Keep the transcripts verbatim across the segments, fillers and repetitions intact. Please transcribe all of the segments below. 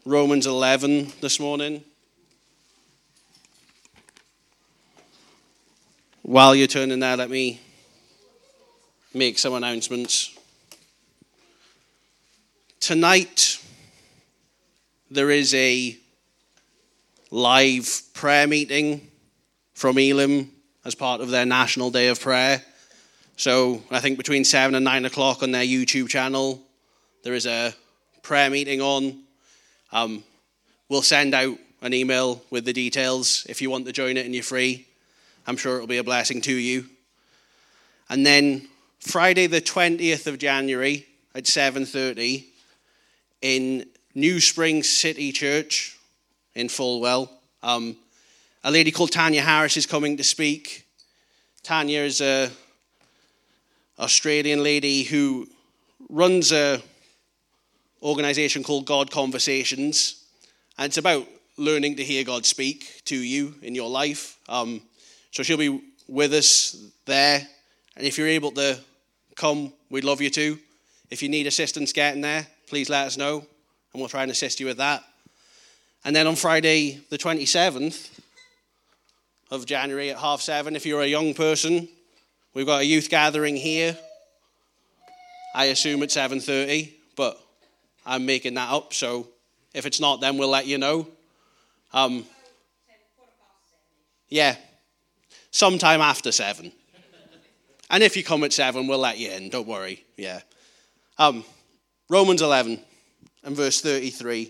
Romans eleven this morning. While you're turning there, let me make some announcements. Tonight, there is a live prayer meeting from Elim as part of their National Day of Prayer. So I think between seven and nine o'clock on their YouTube channel, there is a prayer meeting on. Um, we'll send out an email with the details if you want to join it and you're free. I'm sure it'll be a blessing to you. And then Friday the twentieth of January at seven thirty in New Spring City Church in Fulwell, um, a lady called Tanya Harris is coming to speak. Tanya is a Australian lady who runs a organization called God Conversations, and it's about learning to hear God speak to you in your life. Um, so she'll be with us there, and if you're able to come, we'd love you to. If you need assistance getting there, please let us know, and we'll try and assist you with that. And then on Friday the twenty-seventh of January at half seven, if you're a young person, we've got a youth gathering here. I assume at seven thirty, but I'm making that up, so if it's not, then we'll let you know. Um, yeah, sometime after seven. And if you come at seven, we'll let you in, don't worry, yeah. Um, Romans eleven and verse thirty-three.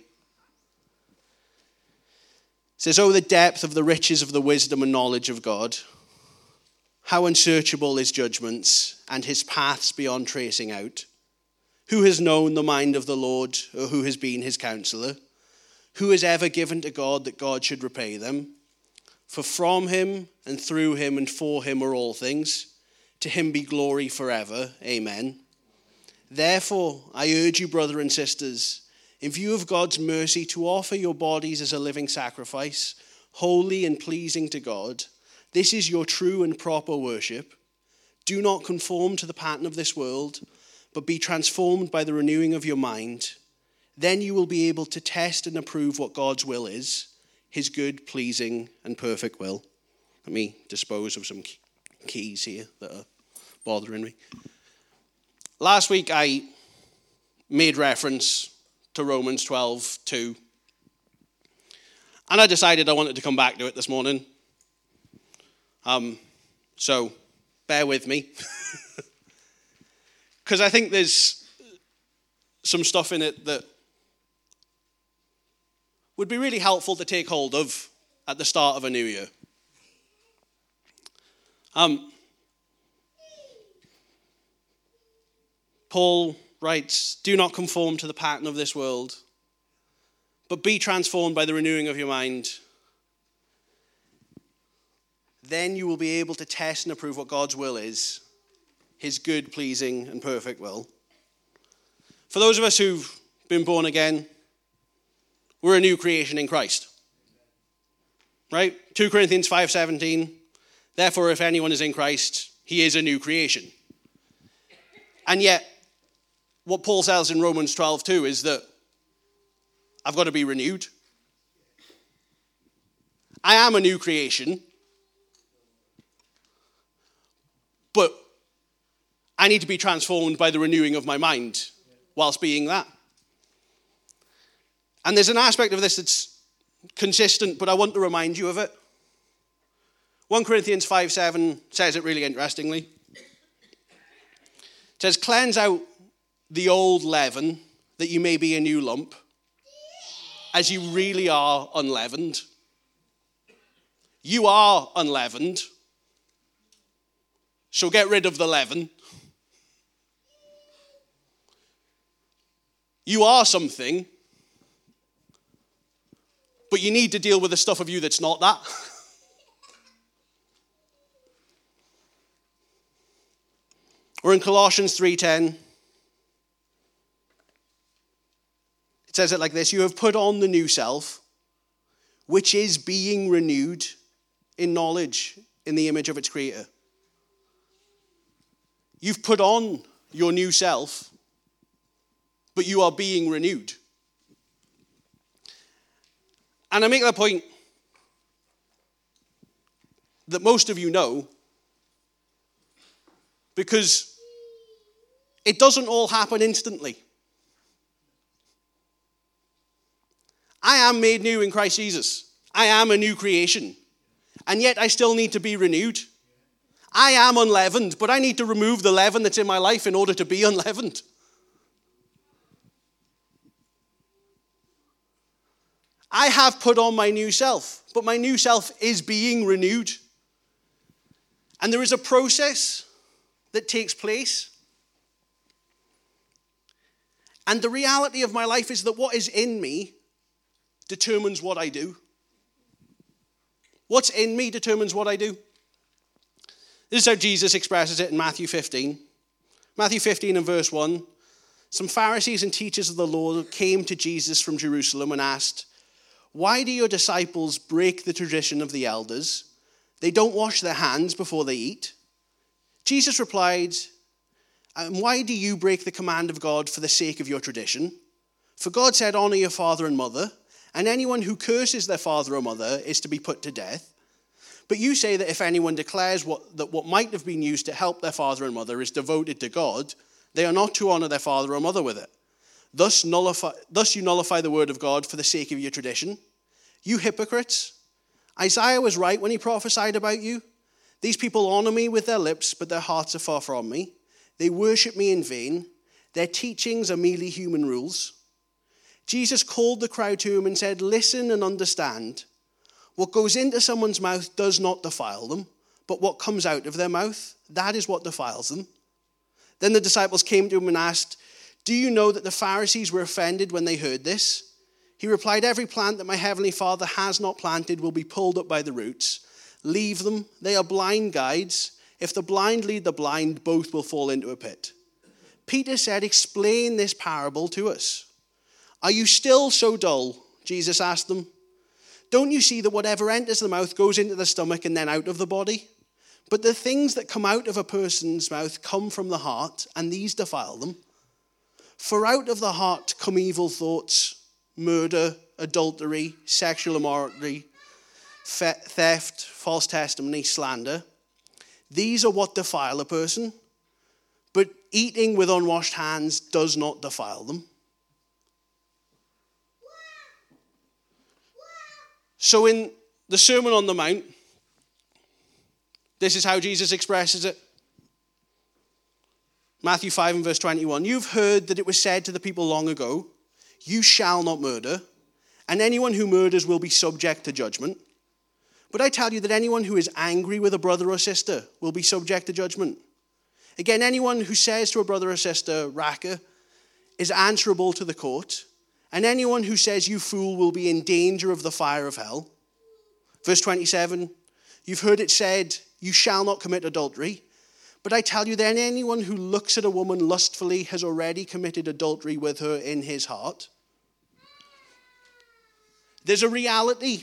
It says, "Oh, the depth of the riches of the wisdom and knowledge of God. How unsearchable his judgments and his paths beyond tracing out. Who has known the mind of the Lord, or who has been his counselor? Who has ever given to God that God should repay them? For from him and through him and for him are all things. To him be glory forever. Amen. Therefore, I urge you, brother and sisters, in view of God's mercy, to offer your bodies as a living sacrifice, holy and pleasing to God. This is your true and proper worship. Do not conform to the pattern of this world, but be transformed by the renewing of your mind. Then you will be able to test and approve what God's will is, his good, pleasing, and perfect will." Let me dispose of some keys here that are bothering me. Last week I made reference to Romans twelve two. And I decided I wanted to come back to it this morning. Um, so, bear with me. Because I think there's some stuff in it that would be really helpful to take hold of at the start of a new year. Um, Paul writes, "Do not conform to the pattern of this world, but be transformed by the renewing of your mind. Then you will be able to test and approve what God's will is, his good, pleasing, and perfect will." For those of us who've been born again, we're a new creation in Christ. Right? Second Corinthians five seventeen, "Therefore, if anyone is in Christ, he is a new creation." And yet, what Paul says in Romans twelve two is that I've got to be renewed. I am a new creation, but I need to be transformed by the renewing of my mind whilst being that. And there's an aspect of this that's consistent, but I want to remind you of it. First Corinthians five seven says it really interestingly. It says, "Cleanse out the old leaven, that you may be a new lump, as you really are unleavened." You are unleavened, so get rid of the leaven. You are something, but you need to deal with the stuff of you that's not that. Or in Colossians three ten, it says it like this: "You have put on the new self, which is being renewed in knowledge in the image of its creator." You've put on your new self, but you are being renewed. And I make that point that most of you know, because it doesn't all happen instantly. I am made new in Christ Jesus. I am a new creation. And yet I still need to be renewed. I am unleavened, but I need to remove the leaven that's in my life in order to be unleavened. I have put on my new self, but my new self is being renewed. And there is a process that takes place. And the reality of my life is that what is in me determines what I do. What's in me determines what I do. This is how Jesus expresses it in Matthew fifteen. Matthew fifteen and verse one. Some Pharisees and teachers of the law came to Jesus from Jerusalem and asked, "Why do your disciples break the tradition of the elders? They don't wash their hands before they eat." Jesus replied, "And why do you break the command of God for the sake of your tradition? For God said, 'Honor your father and mother,' and anyone who curses their father or mother is to be put to death. But you say that if anyone declares what, that what might have been used to help their father and mother is devoted to God, they are not to honor their father or mother with it. Thus, nullify, thus you nullify the word of God for the sake of your tradition. You hypocrites! Isaiah was right when he prophesied about you. These people honor me with their lips, but their hearts are far from me. They worship me in vain. Their teachings are merely human rules." Jesus called the crowd to him and said, "Listen and understand. What goes into someone's mouth does not defile them, but what comes out of their mouth, that is what defiles them." Then the disciples came to him and asked, "Do you know that the Pharisees were offended when they heard this?" He replied, "Every plant that my heavenly Father has not planted will be pulled up by the roots. Leave them, they are blind guides. If the blind lead the blind, both will fall into a pit." Peter said, "Explain this parable to us." "Are you still so dull?" Jesus asked them. "Don't you see that whatever enters the mouth goes into the stomach and then out of the body? But the things that come out of a person's mouth come from the heart, and these defile them. For out of the heart come evil thoughts, murder, adultery, sexual immorality, theft, false testimony, slander. These are what defile a person, but eating with unwashed hands does not defile them." So in the Sermon on the Mount, this is how Jesus expresses it. Matthew five and verse twenty-one. "You've heard that it was said to the people long ago, 'You shall not murder, and anyone who murders will be subject to judgment.' But I tell you that anyone who is angry with a brother or sister will be subject to judgment. Again, anyone who says to a brother or sister, 'Raca,' is answerable to the court. And anyone who says 'You fool' will be in danger of the fire of hell." Verse twenty-seven, "You've heard it said, 'You shall not commit adultery.' But I tell you that anyone who looks at a woman lustfully has already committed adultery with her in his heart." There's a reality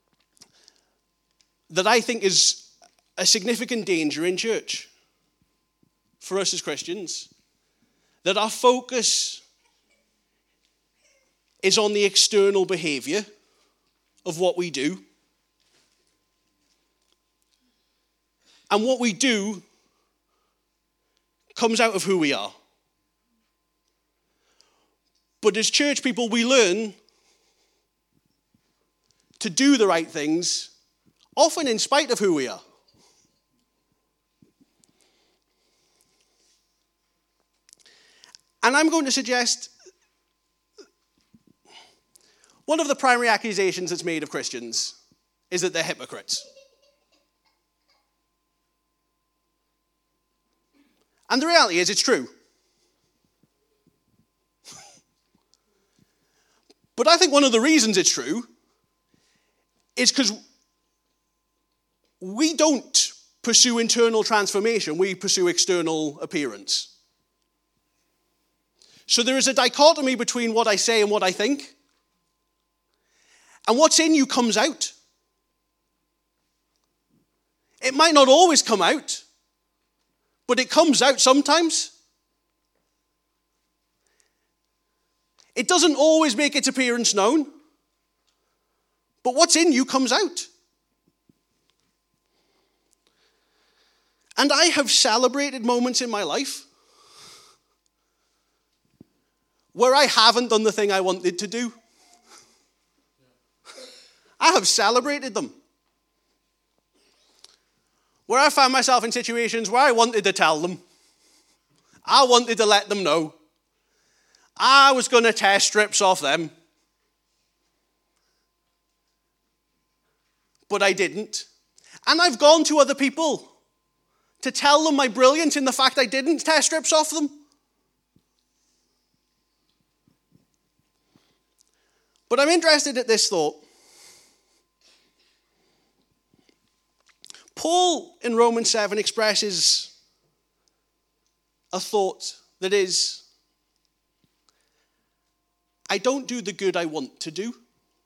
that I think is a significant danger in church for us as Christians, that our focus is on the external behavior of what we do. And what we do comes out of who we are. But as church people, we learn to do the right things, often in spite of who we are. And I'm going to suggest one of the primary accusations that's made of Christians is that they're hypocrites. And the reality is, it's true. But I think one of the reasons it's true is because we don't pursue internal transformation, we pursue external appearance. So there is a dichotomy between what I say and what I think. And what's in you comes out. It might not always come out, but it comes out sometimes. It doesn't always make its appearance known, But what's in you comes out. And I have celebrated moments in my life where I haven't done the thing I wanted to do. I have celebrated them. Where I found myself in situations where I wanted to tell them. I wanted to let them know. I was going to tear strips off them. But I didn't. And I've gone to other people to tell them my brilliance in the fact I didn't tear strips off them. But I'm interested at this thought. Paul in Romans seven expresses a thought that is, I don't do the good I want to do.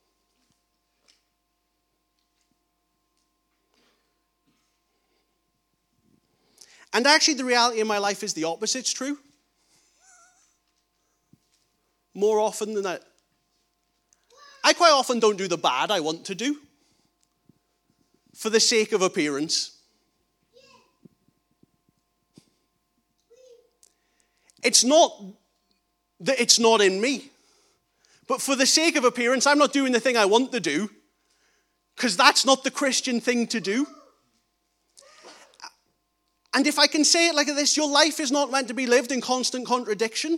And actually the reality in my life is the opposite's true. More often than that. I quite often don't do the bad I want to do for the sake of appearance. It's not that it's not in me, but for the sake of appearance, I'm not doing the thing I want to do because that's not the Christian thing to do. And if I can say it like this, your life is not meant to be lived in constant contradiction.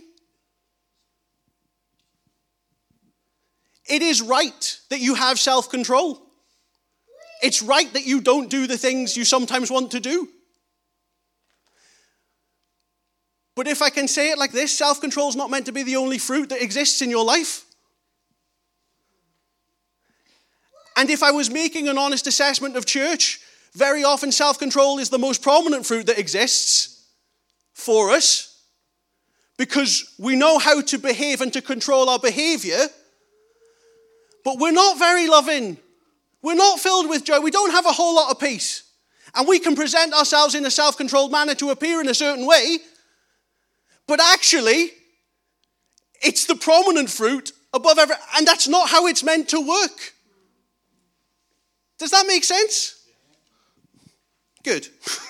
It is right that you have self-control. It's right that you don't do the things you sometimes want to do. But if I can say it like this, self-control is not meant to be the only fruit that exists in your life. And if I was making an honest assessment of church, very often self-control is the most prominent fruit that exists for us because we know how to behave and to control our behavior, but we're not very loving. We're not filled with joy. We don't have a whole lot of peace. And we can present ourselves in a self-controlled manner to appear in a certain way, but actually, it's the prominent fruit above every, and that's not how it's meant to work. Does that make sense? Good.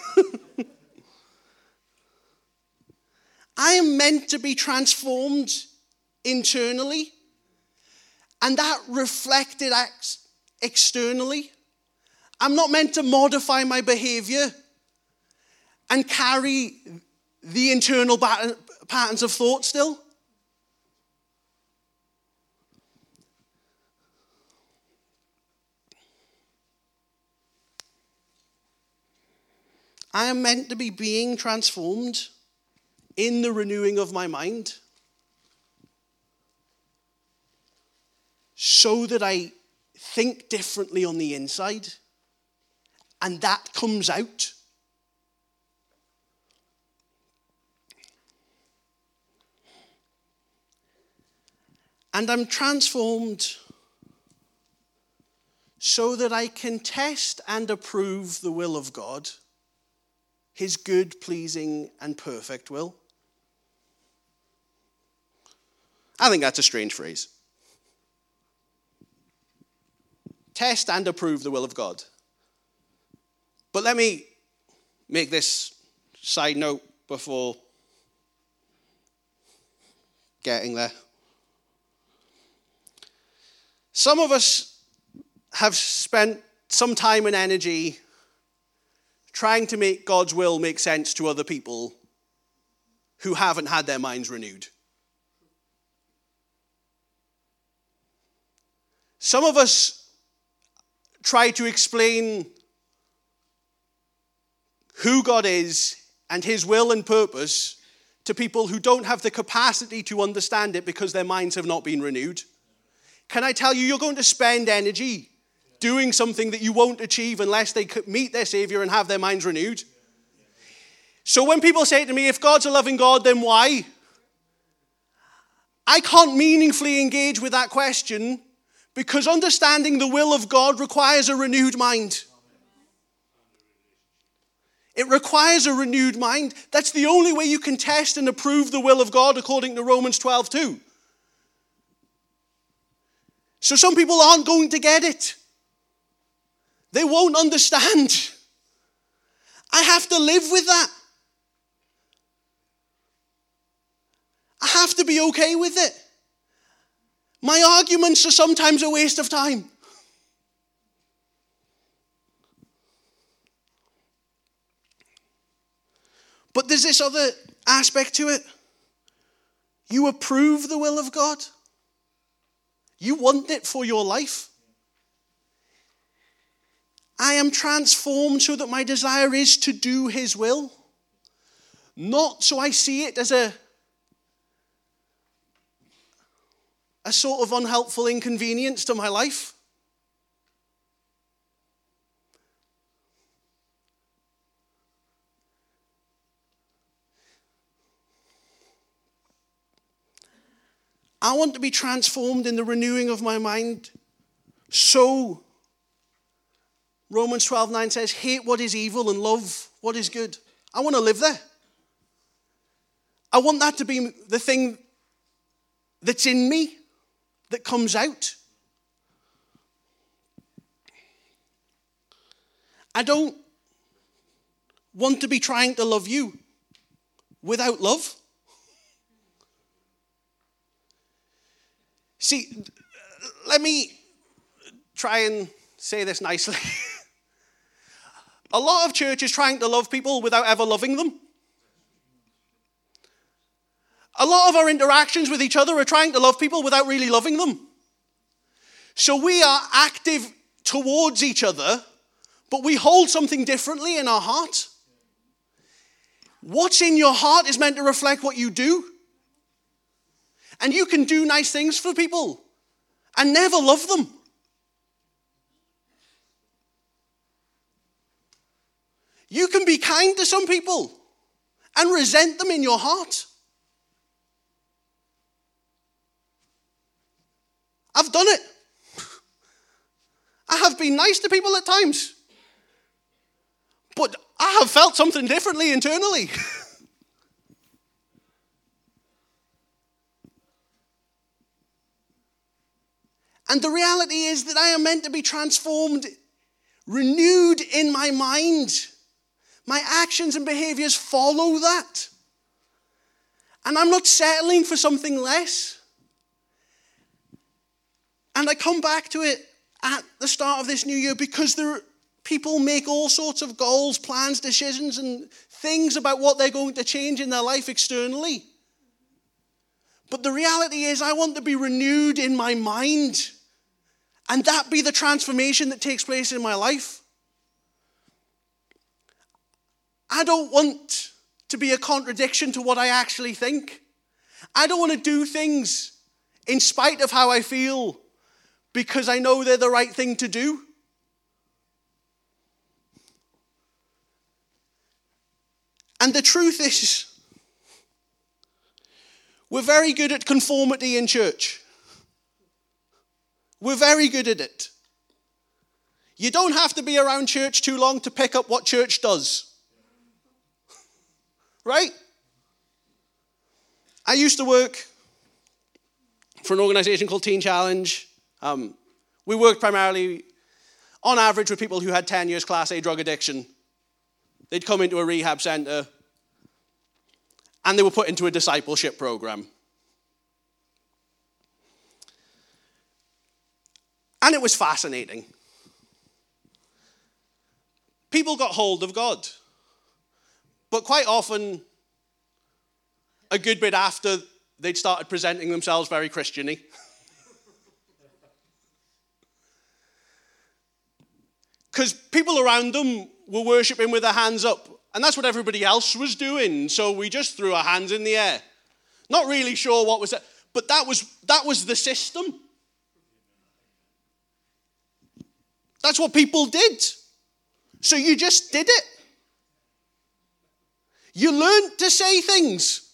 I am meant to be transformed internally, and that reflected acts externally. I'm not meant to modify my behavior and carry the internal patterns of thought still. I am meant to be being transformed in the renewing of my mind so that I think differently on the inside, and that comes out. And I'm transformed so that I can test and approve the will of God, his good, pleasing, and perfect will. I think that's a strange phrase. Test and approve the will of God. But let me make this side note before getting there. Some of us have spent some time and energy trying to make God's will make sense to other people who haven't had their minds renewed. Some of us try to explain who God is and his will and purpose to people who don't have the capacity to understand it because their minds have not been renewed. Can I tell you, you're going to spend energy doing something that you won't achieve unless they meet their Savior and have their minds renewed. So when people say to me, if God's a loving God, then why? I can't meaningfully engage with that question because understanding the will of God requires a renewed mind. It requires a renewed mind. That's the only way you can test and approve the will of God according to Romans twelve two. So some people aren't going to get it. They won't understand. I have to live with that. I have to be okay with it. My arguments are sometimes a waste of time. But there's this other aspect to it. You approve the will of God. You want it for your life. I am transformed so that my desire is to do his will. Not so I see it as a, a sort of unhelpful inconvenience to my life. I want to be transformed in the renewing of my mind. So, Romans twelve nine says, hate what is evil and love what is good. I want to live there. I want that to be the thing that's in me, that comes out. I don't want to be trying to love you without love. See, let me try and say this nicely. A lot of churches trying to love people without ever loving them. A lot of our interactions with each other are trying to love people without really loving them. So we are active towards each other, but we hold something differently in our heart. What's in your heart is meant to reflect what you do. And you can do nice things for people and never love them. You can be kind to some people and resent them in your heart. I've done it. I have been nice to people at times. But I have felt something differently internally. And the reality is that I am meant to be transformed, renewed in my mind. My actions and behaviors follow that. And I'm not settling for something less. And I come back to it at the start of this new year because there, people make all sorts of goals, plans, decisions, and things about what they're going to change in their life externally. But the reality is I want to be renewed in my mind. And that be the transformation that takes place in my life. I don't want to be a contradiction to what I actually think. I don't want to do things in spite of how I feel because I know they're the right thing to do. And the truth is, we're very good at conformity in church. We're very good at it. You don't have to be around church too long to pick up what church does. Right? I used to work for an organization called Teen Challenge. Um, we worked primarily, on average, with people who had ten years Class A drug addiction. They'd come into a rehab center, and they were put into a discipleship program. And it was fascinating. People got hold of God. But quite often, a good bit after, they'd started presenting themselves very Christian-y. Because people around them were worshipping with their hands up. And that's what everybody else was doing. So we just threw our hands in the air. Not really sure what was that. But that was, that was the system. That's what people did. So you just did it. You learned to say things.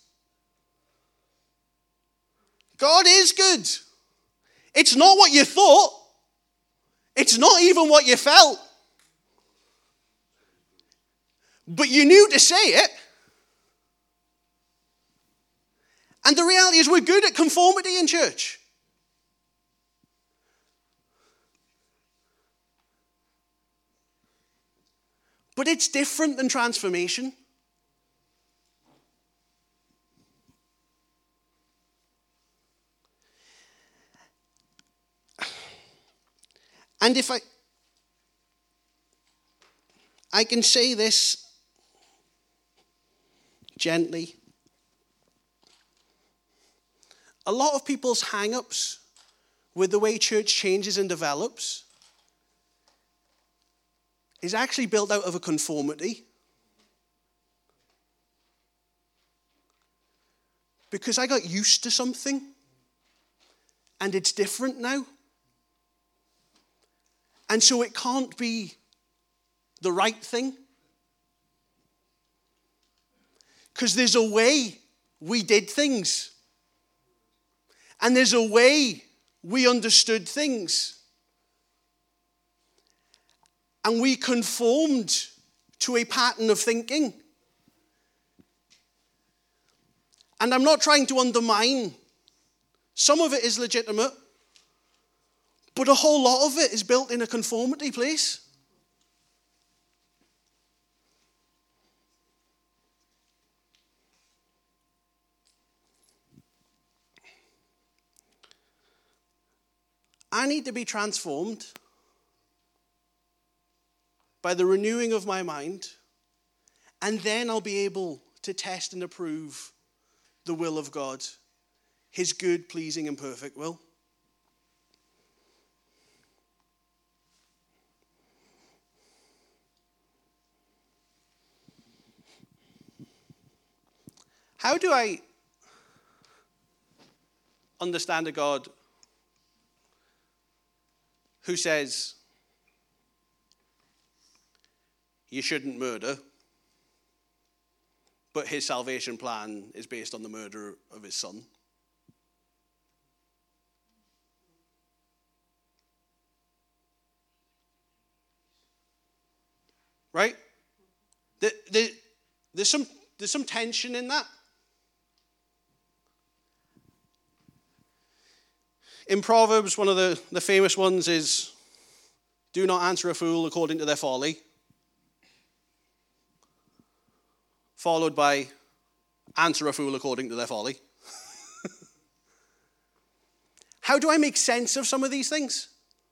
God is good. It's not what you thought. It's not even what you felt. But you knew to say it. And the reality is we're good at conformity in church. But it's different than transformation. And if I, I can say this gently, a lot of people's hang-ups with the way church changes and develops is actually built out of a conformity. Because I got used to something, and it's different now. And so it can't be the right thing. Because there's a way we did things. And there's a way we understood things. And we conformed to a pattern of thinking. And I'm not trying to undermine. Some of it is legitimate. But a whole lot of it is built in a conformity place. I need to be transformed by the renewing of my mind, and then I'll be able to test and approve the will of God, his good, pleasing, and perfect will. How do I understand a God who says you shouldn't murder, but his salvation plan is based on the murder of his son? Right? There, there, there's some, there's some tension in that. In Proverbs, one of the, the famous ones is, do not answer a fool according to their folly. Followed by, answer a fool according to their folly. How do I make sense of some of these things?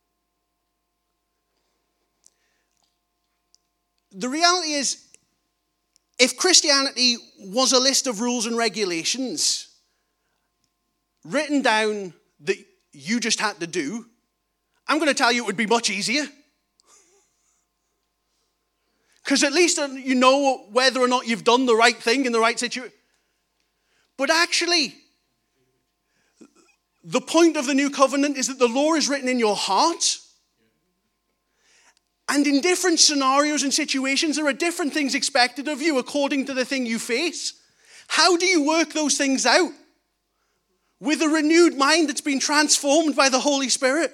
The reality is, if Christianity was a list of rules and regulations written down that you just had to do, I'm going to tell you it would be much easier. Because at least you know whether or not you've done the right thing in the right situation. But actually, the point of the new covenant is that the law is written in your heart. And in different scenarios and situations, there are different things expected of you according to the thing you face. How do you work those things out? With a renewed mind that's been transformed by the Holy Spirit.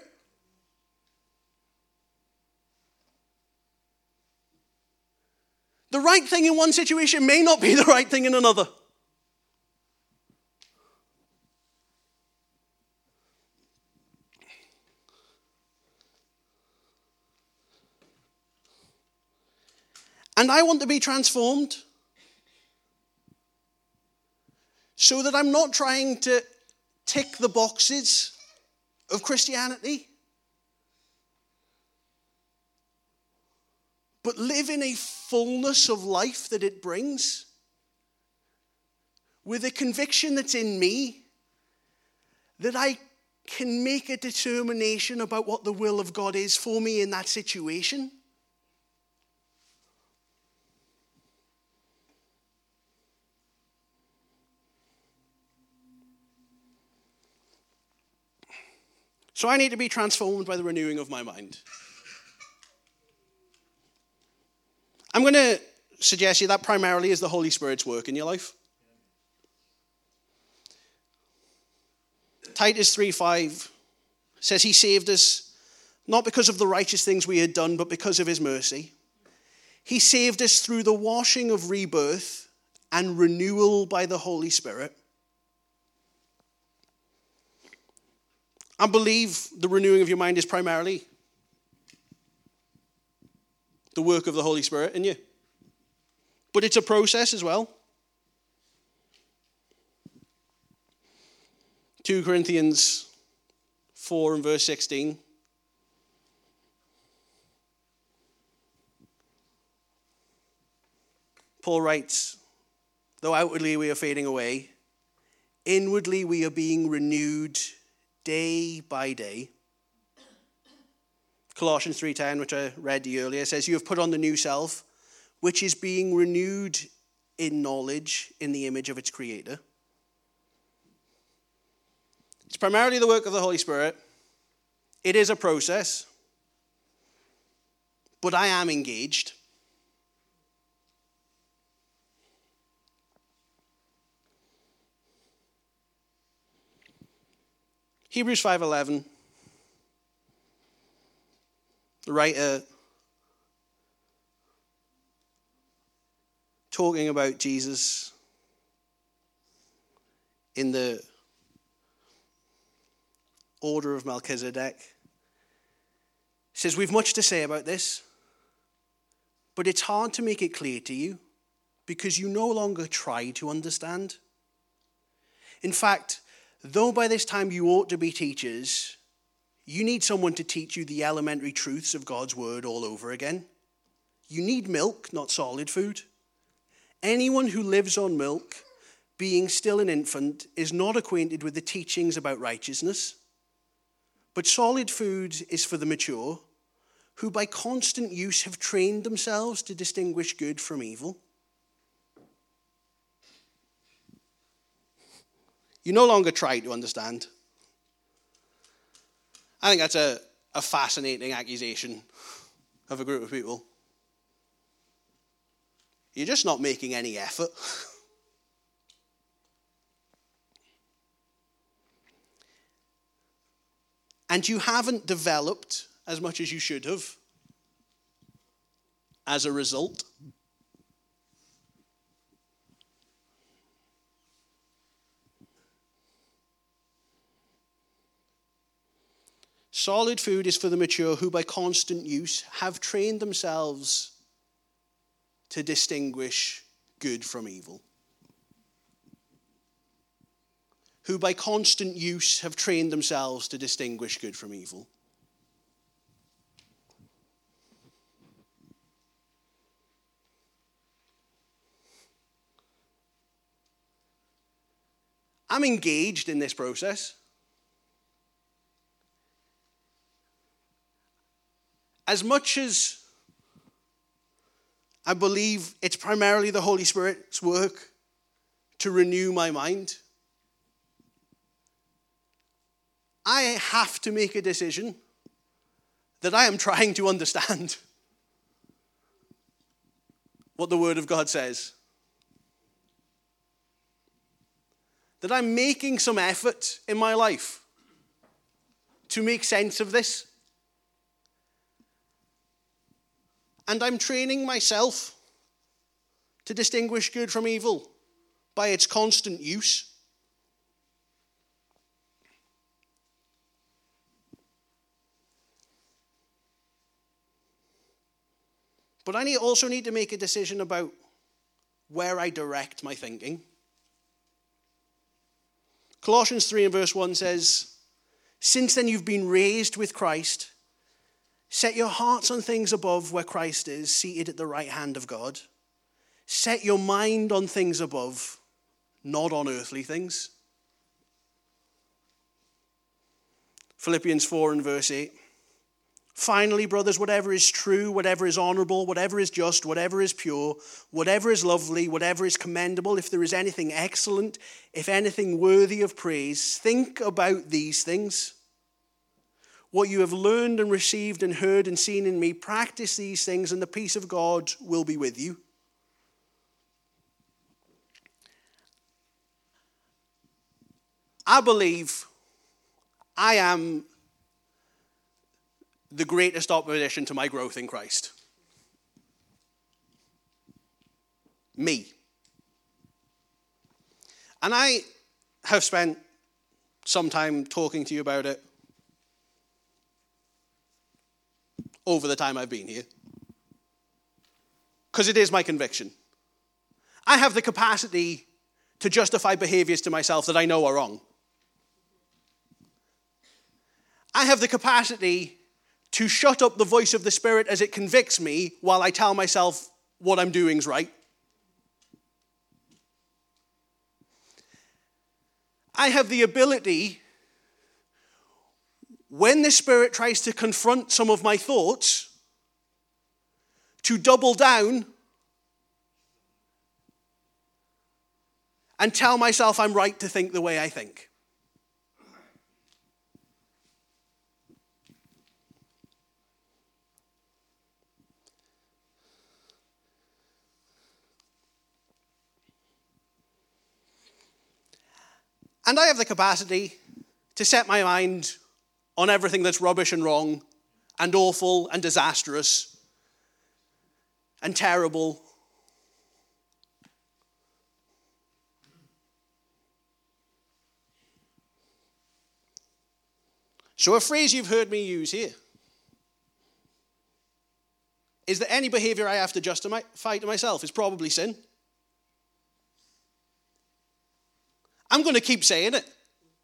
The right thing in one situation may not be the right thing in another. And I want to be transformed so that I'm not trying to tick the boxes of Christianity, but live in a fullness of life that it brings, with a conviction that's in me that I can make a determination about what the will of God is for me in that situation. So I need to be transformed by the renewing of my mind. I'm going to suggest to you that primarily is the Holy Spirit's work in your life. Titus three five says he saved us not because of the righteous things we had done, but because of his mercy. He saved us through the washing of rebirth and renewal by the Holy Spirit. I believe the renewing of your mind is primarily the work of the Holy Spirit in you. But it's a process as well. Second Corinthians four and verse sixteen. Paul writes, though outwardly we are fading away, inwardly we are being renewed day by day. Colossians three ten, which I read to you earlier, says, you have put on the new self, which is being renewed in knowledge in the image of its creator. It's primarily the work of the Holy Spirit. It is a process, but I am engaged. Hebrews five eleven, the writer talking about Jesus in the order of Melchizedek, says, we've much to say about this, but it's hard to make it clear to you because you no longer try to understand. In fact, though by this time you ought to be teachers, you need someone to teach you the elementary truths of God's word all over again. You need milk, not solid food. Anyone who lives on milk, being still an infant, is not acquainted with the teachings about righteousness. But solid food is for the mature, who by constant use have trained themselves to distinguish good from evil. You no longer try to understand. I think that's a, a fascinating accusation of a group of people. You're just not making any effort. And you haven't developed as much as you should have as a result. Solid food is for the mature who by constant use have trained themselves to distinguish good from evil. Who by constant use have trained themselves to distinguish good from evil. I'm engaged in this process. As much as I believe it's primarily the Holy Spirit's work to renew my mind, I have to make a decision that I am trying to understand what the Word of God says. That I'm making some effort in my life to make sense of this. And I'm training myself to distinguish good from evil by its constant use. But I need, also need to make a decision about where I direct my thinking. Colossians three and verse one says, since then you've been raised with Christ, set your hearts on things above where Christ is, seated at the right hand of God. Set your mind on things above, not on earthly things. Philippians four and verse eight. Finally, brothers, whatever is true, whatever is honorable, whatever is just, whatever is pure, whatever is lovely, whatever is commendable, if there is anything excellent, if anything worthy of praise, think about these things. What you have learned and received and heard and seen in me, practice these things, and the peace of God will be with you. I believe I am the greatest opposition to my growth in Christ. Me. And I have spent some time talking to you about it over the time I've been here. because it is my conviction. I have the capacity to justify behaviors to myself that I know are wrong. I have the capacity to shut up the voice of the Spirit as it convicts me while I tell myself what I'm doing is right. I have the ability, when the Spirit tries to confront some of my thoughts, to double down and tell myself I'm right to think the way I think. And I have the capacity to set my mind on everything that's rubbish and wrong and awful and disastrous and terrible. So a phrase you've heard me use here is that any behavior I have to justify to myself is probably sin. I'm going to keep saying it.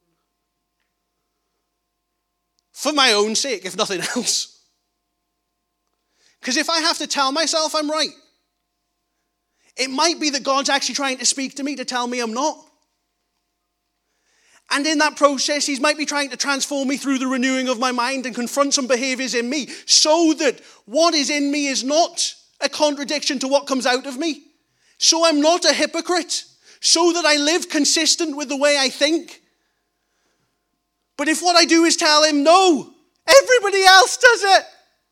For my own sake, if nothing else. Because if I have to tell myself I'm right, it might be that God's actually trying to speak to me to tell me I'm not. And in that process, he might be trying to transform me through the renewing of my mind and confront some behaviors in me so that what is in me is not a contradiction to what comes out of me. So I'm not a hypocrite. So that I live consistent with the way I think. But if what I do is tell him, no, everybody else does it.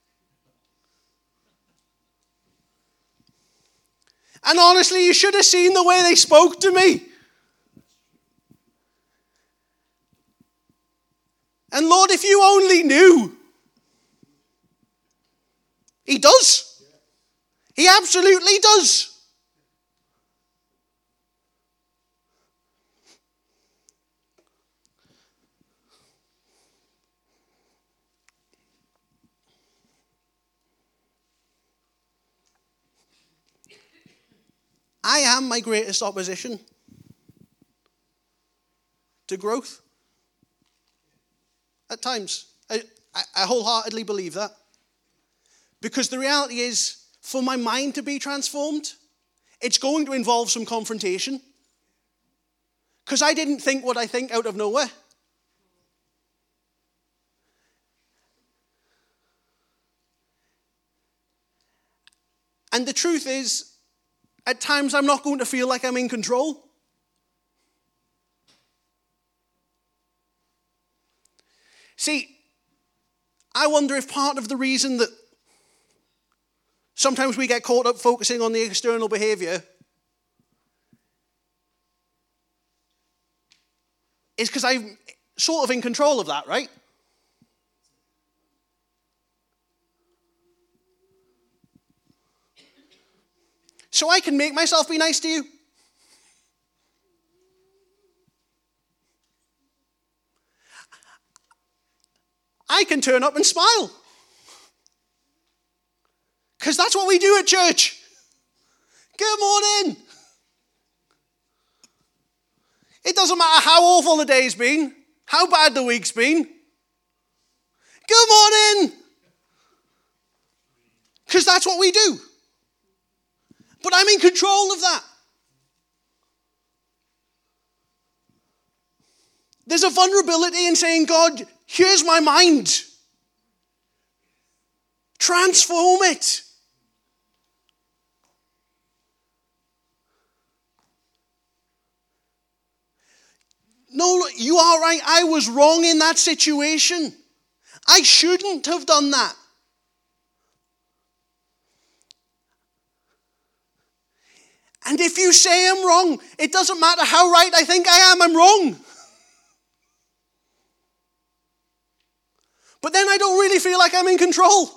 And honestly, you should have seen the way they spoke to me. And Lord, if you only knew. He does. He absolutely does. I am my greatest opposition to growth. At times. I, I, I wholeheartedly believe that. Because the reality is, for my mind to be transformed, it's going to involve some confrontation. Because I didn't think what I think out of nowhere. And the truth is, at times I'm not going to feel like I'm in control. See, I wonder if part of the reason that sometimes we get caught up focusing on the external behavior is because I'm sort of in control of that, right? So I can make myself be nice to you. I can turn up and smile. Because that's what we do at church. Good morning. It doesn't matter how awful the day's been, how bad the week's been. Good morning. Because that's what we do. But I'm in control of that. There's a vulnerability in saying, God, here's my mind. Transform it. No, you are right. I was wrong in that situation. I shouldn't have done that. And if you say I'm wrong, it doesn't matter how right I think I am, I'm wrong. But then I don't really feel like I'm in control.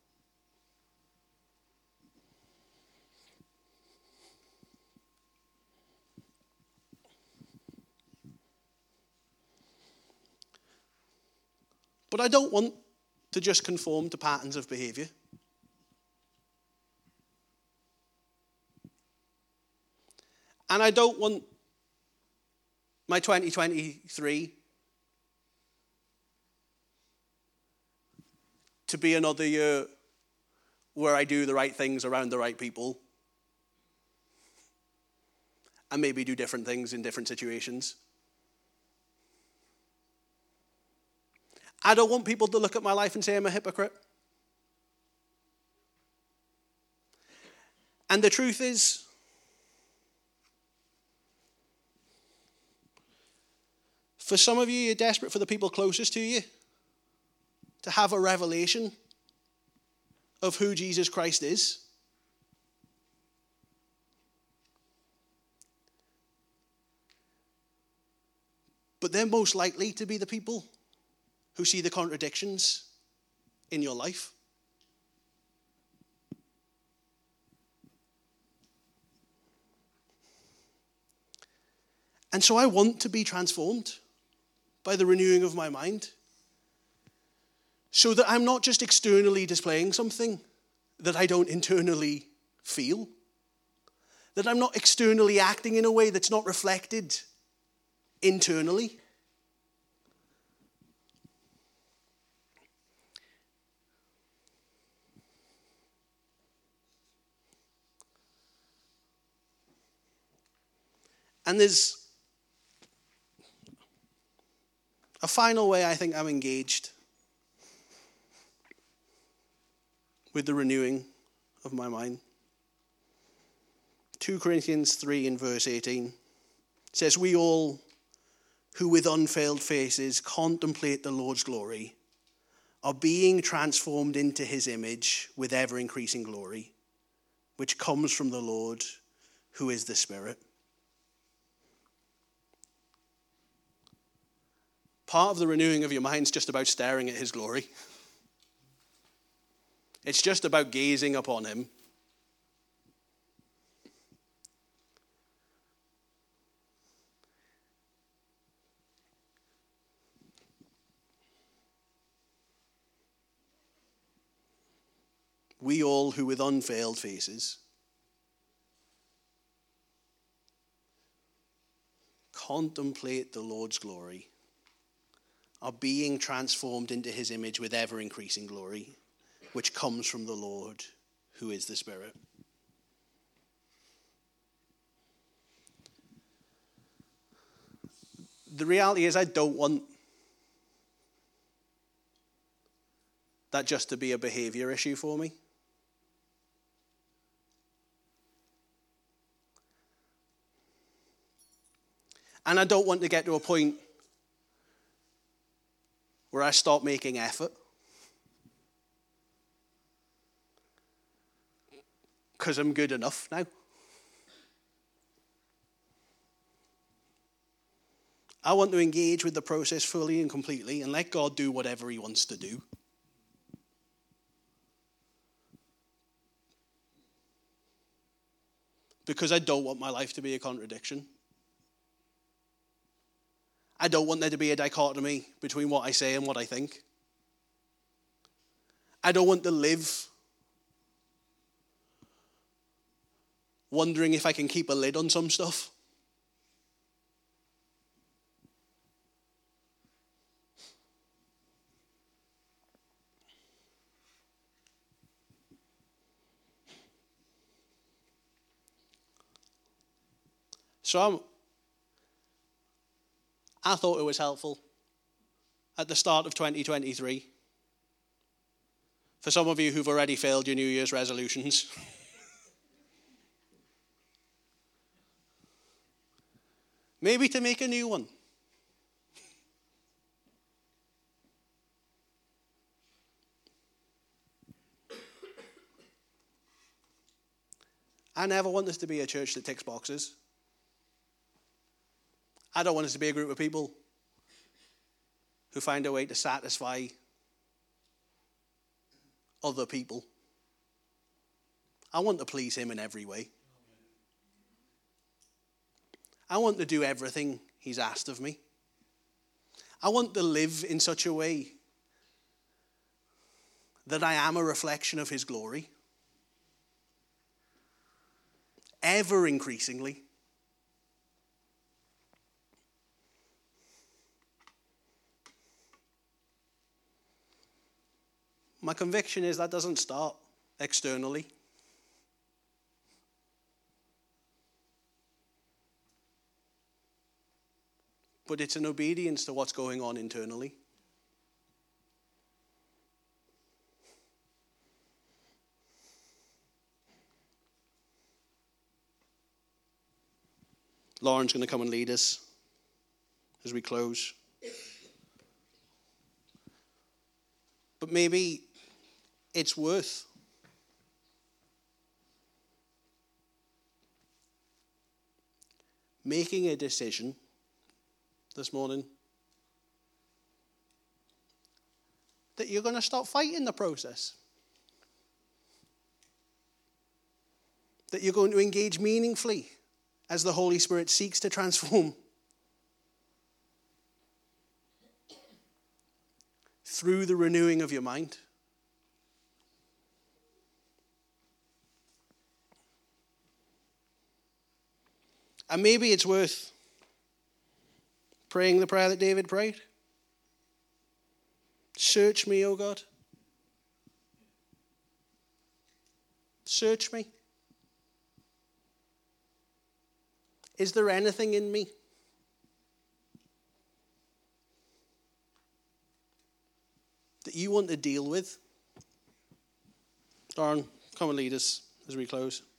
But I don't want to just conform to patterns of behavior. And I don't want my twenty twenty-three to be another year where I do the right things around the right people and maybe do different things in different situations. I don't want people to look at my life and say I'm a hypocrite. And the truth is, for some of you, you're desperate for the people closest to you to have a revelation of who Jesus Christ is. But they're most likely to be the people who see the contradictions in your life. And so I want to be transformed by the renewing of my mind, so that I'm not just externally displaying something that I don't internally feel, that I'm not externally acting in a way that's not reflected internally. And there's a final way I think I'm engaged with the renewing of my mind. Second Corinthians three in verse eighteen says, "We all who with unveiled faces contemplate the Lord's glory are being transformed into his image with ever-increasing glory, which comes from the Lord, who is the Spirit." Part of the renewing of your mind is just about staring at his glory. It's just about gazing upon him. We all who with unveiled faces contemplate the Lord's glory are being transformed into his image with ever-increasing glory, which comes from the Lord, who is the Spirit. The reality is I don't want that just to be a behavior issue for me. And I don't want to get to a point where I stop making effort. Because I'm good enough now. I want to engage with the process fully and completely and let God do whatever he wants to do. Because I don't want my life to be a contradiction. I don't want there to be a dichotomy between what I say and what I think. I don't want to live wondering if I can keep a lid on some stuff. So I'm, I thought it was helpful at the start of twenty twenty-three, for some of you who've already failed your New Year's resolutions, maybe to make a new one. I never want this to be a church that ticks boxes. I don't want us to be a group of people who find a way to satisfy other people. I want to please him in every way. I want to do everything he's asked of me. I want to live in such a way that I am a reflection of his glory. Ever increasingly. My conviction is that doesn't start externally. But it's an obedience to what's going on internally. Lauren's going to come and lead us as we close. But maybe it's worth making a decision this morning that you're going to stop fighting the process. That you're going to engage meaningfully as the Holy Spirit seeks to transform through the renewing of your mind. And maybe it's worth praying the prayer that David prayed. Search me, O God. Search me. Is there anything in me that you want to deal with? Darren, come and lead us as we close.